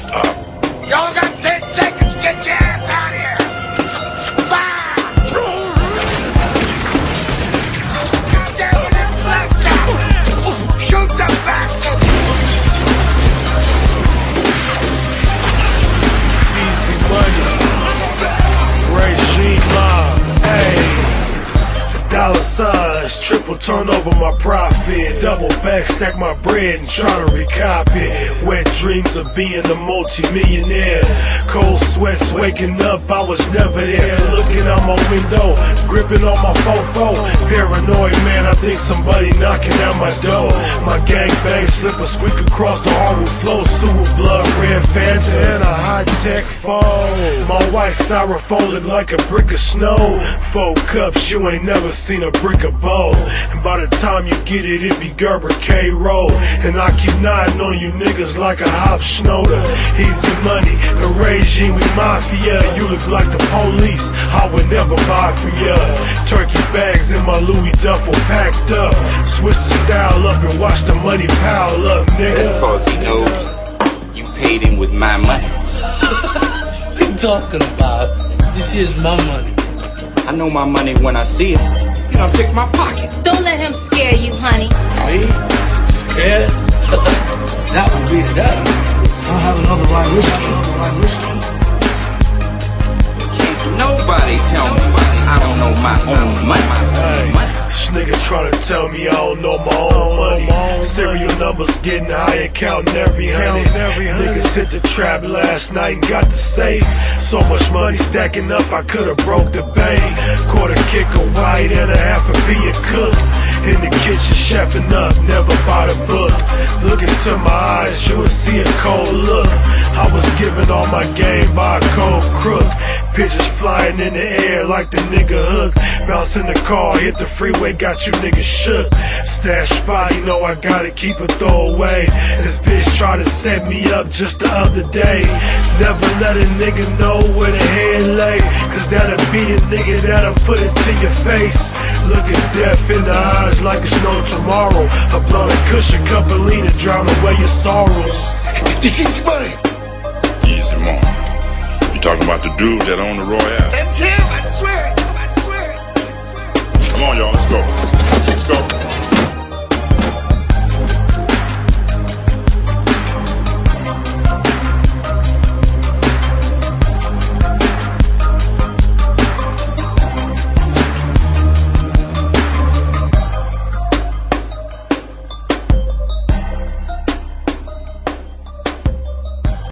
up. Y'all got 10 seconds. Get your ass out of here. Fire! Out there with this flashlight. Shoot the bastard. Easy money. Regime mob. Hey. Dollar signs, triple turn over my profit, double back stack my bread and try to recop it. Wet dreams of being a multi-millionaire, cold sweats waking up, I was never there. Looking out my window, gripping on my fofo, paranoid man, I think somebody knocking at my door. My gangbang slipper squeak across the hardwood floor, sewer blood, red Fanta and a high-tech phone. My white styrofoam look like a brick of snow. 4 cups, you ain't never seen a brick of bowl. And by the time you get it, it be Gerber K-Roll. And I keep nodding on you niggas like a hop schnoder. Easy money, the regime, we mafia. You look like the police, I would never buy from ya. Turkey bags in my Louis duffel packed up. Switch the style up and watch the money pile up, nigga. That's cause he knows you paid him with my money. What you talking about? This here's my money. I know my money when I see it. You don't pick my pocket. Don't let him scare you, honey. Me? Scared? That would be that. I'll have another rye whiskey. Can't nobody tell me I don't know my own money. Hey, this nigga tryna tell me I don't know my own money. Serial numbers getting higher, counting every honey. Niggas hit the trap last night and got the safe. So much money stacking up, I could've broke the bank. Quarter kick of white and a half a beer cook. In the kitchen, chefing up, never bought a book. Look into my eyes, you would see a cold look. I was giving all my game by a cold crook. Pigeons flying in the air like the nigga Hook. Bounce in the car, hit the freeway, got you niggas shook. Stash spot, you know I gotta keep a throwaway. This bitch tried to set me up just the other day. Never let a nigga know where the head lay, cause that'll be a nigga that'll put it to your face. Looking death in the eyes like it's no tomorrow. A blunt of cushion, cup of lean to drown away your sorrows. It's easy money. Easy money. You talking about the dude that owned the Royale? That's him, I swear it. Come on, y'all, let's go. Let's go.